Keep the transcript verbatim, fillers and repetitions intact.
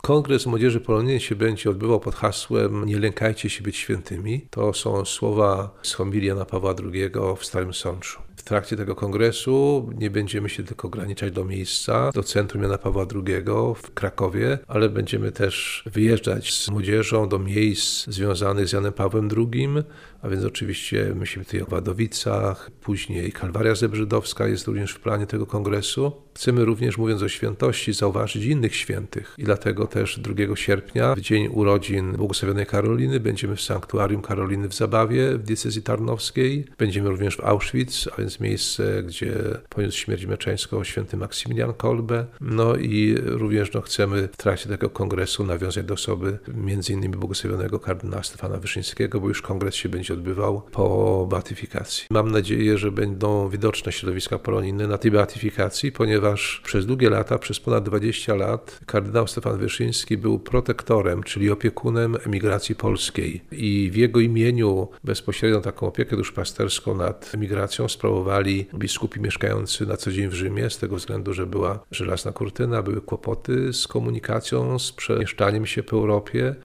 Kongres Młodzieży Polonijnej się będzie odbywał pod hasłem „Nie lękajcie się być świętymi”. To są słowa z homilii Jana Pawła drugiego w Starym Sączu. W trakcie tego kongresu nie będziemy się tylko ograniczać do miejsca, do centrum Jana Pawła drugiego w Krakowie, ale będziemy też wyjeżdżać z młodzieżą do miejsc związanych z Janem Pawłem drugim, a więc oczywiście myślimy tutaj o Wadowicach, później Kalwaria Zebrzydowska jest również w planie tego kongresu. Chcemy również, mówiąc o świętości, zauważyć innych świętych i dlatego też drugiego sierpnia, w dzień urodzin błogosławionej Karoliny, będziemy w Sanktuarium Karoliny w Zabawie w diecezji tarnowskiej. Będziemy również w Auschwitz, a więc miejsce, gdzie poniósł śmierć męczeńską święty Maksymilian Kolbe. No i również no, chcemy w trakcie tego kongresu nawiązać do osoby między innymi błogosławionego kardynała Stefana Wyszyńskiego, bo już kongres się będzie odbywał po beatyfikacji. Mam nadzieję, że będą widoczne środowiska polonijne na tej beatyfikacji, ponieważ przez długie lata, przez ponad dwadzieścia lat kardynał Stefan Wyszyński był protektorem, czyli opiekunem emigracji polskiej i w jego imieniu bezpośrednio taką opiekę duszpasterską nad emigracją sprawowali biskupi mieszkający na co dzień w Rzymie, z tego względu, że była żelazna kurtyna, były kłopoty z komunikacją, z przemieszczaniem się po Europie.